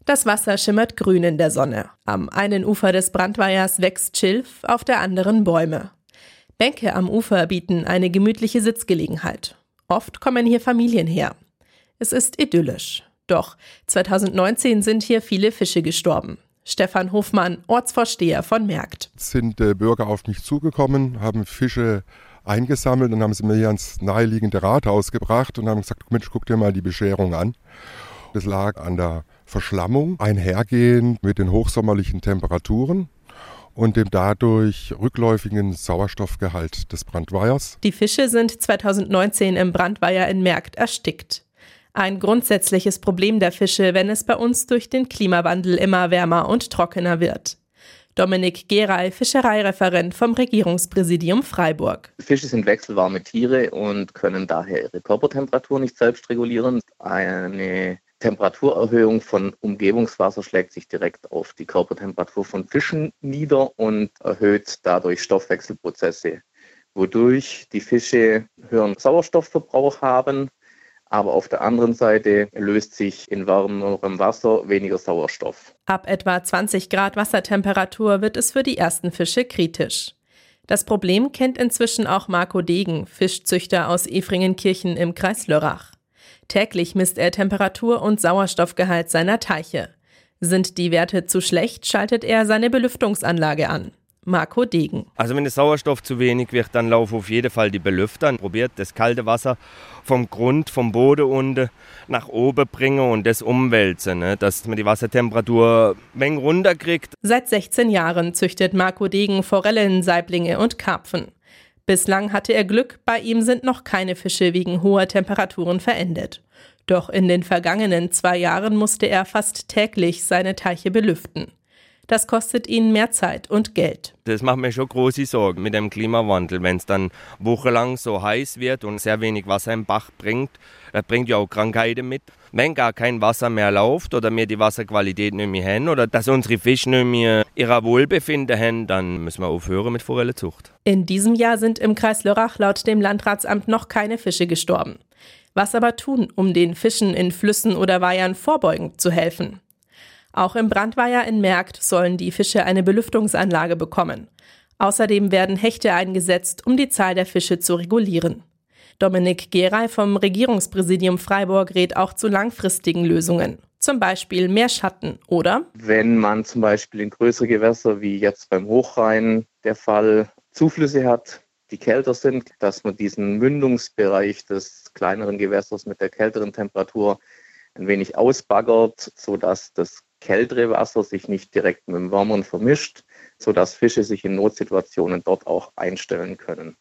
Das Wasser schimmert grün in der Sonne. Am einen Ufer des Brandweihers wächst Schilf, auf der anderen Bäume. Bänke am Ufer bieten eine gemütliche Sitzgelegenheit. Oft kommen hier Familien her. Es ist idyllisch. Doch 2019 sind hier viele Fische gestorben. Stefan Hofmann, Ortsvorsteher von Merkt. Es sind Bürger auf mich zugekommen, haben Fische eingesammelt und haben sie mir hier ans naheliegende Rathaus gebracht und haben gesagt, Mensch, guck dir mal die Bescherung an. Das lag an der Verschlammung, einhergehend mit den hochsommerlichen Temperaturen und dem dadurch rückläufigen Sauerstoffgehalt des Brandweihers. Die Fische sind 2019 im Brandweiher in Merkt erstickt. Ein grundsätzliches Problem der Fische, wenn es bei uns durch den Klimawandel immer wärmer und trockener wird. Dominik Geray, Fischereireferent vom Regierungspräsidium Freiburg. Fische sind wechselwarme Tiere und können daher ihre Körpertemperatur nicht selbst regulieren. Eine Temperaturerhöhung von Umgebungswasser schlägt sich direkt auf die Körpertemperatur von Fischen nieder und erhöht dadurch Stoffwechselprozesse, wodurch die Fische höheren Sauerstoffverbrauch haben, aber auf der anderen Seite löst sich in wärmerem Wasser weniger Sauerstoff. Ab etwa 20 Grad Wassertemperatur wird es für die ersten Fische kritisch. Das Problem kennt inzwischen auch Marco Degen, Fischzüchter aus Efringenkirchen im Kreis Lörrach. Täglich misst er Temperatur und Sauerstoffgehalt seiner Teiche. Sind die Werte zu schlecht, schaltet er seine Belüftungsanlage an. Marco Degen. Also wenn der Sauerstoff zu wenig wird, dann laufen auf jeden Fall die Belüfter. Probiert das kalte Wasser vom Grund, vom Boden unten nach oben bringen und das umwälzen, dass man die Wassertemperatur ein wenig runterkriegt. Seit 16 Jahren züchtet Marco Degen Forellen, Saiblinge und Karpfen. Bislang hatte er Glück, bei ihm sind noch keine Fische wegen hoher Temperaturen verendet. Doch in den vergangenen 2 Jahren musste er fast täglich seine Teiche belüften. Das kostet ihn mehr Zeit und Geld. Das macht mir schon große Sorgen mit dem Klimawandel. Wenn es dann wochenlang so heiß wird und sehr wenig Wasser im Bach bringt, das bringt ja auch Krankheiten mit. Wenn gar kein Wasser mehr läuft oder wir die Wasserqualität nicht mehr haben oder dass unsere Fische nicht mehr ihr Wohlbefinden haben, dann müssen wir aufhören mit Forellenzucht. In diesem Jahr sind im Kreis Lörrach laut dem Landratsamt noch keine Fische gestorben. Was aber tun, um den Fischen in Flüssen oder Weihern vorbeugend zu helfen? Auch im Brandweiher in Merkt sollen die Fische eine Belüftungsanlage bekommen. Außerdem werden Hechte eingesetzt, um die Zahl der Fische zu regulieren. Dominik Geray vom Regierungspräsidium Freiburg rät auch zu langfristigen Lösungen. Zum Beispiel mehr Schatten, oder? Wenn man zum Beispiel in größere Gewässer, wie jetzt beim Hochrhein der Fall, Zuflüsse hat, die kälter sind, dass man diesen Mündungsbereich des kleineren Gewässers mit der kälteren Temperatur ein wenig ausbaggert, sodass das kältere Wasser sich nicht direkt mit dem wärmeren vermischt, sodass Fische sich in Notsituationen dort auch einstellen können.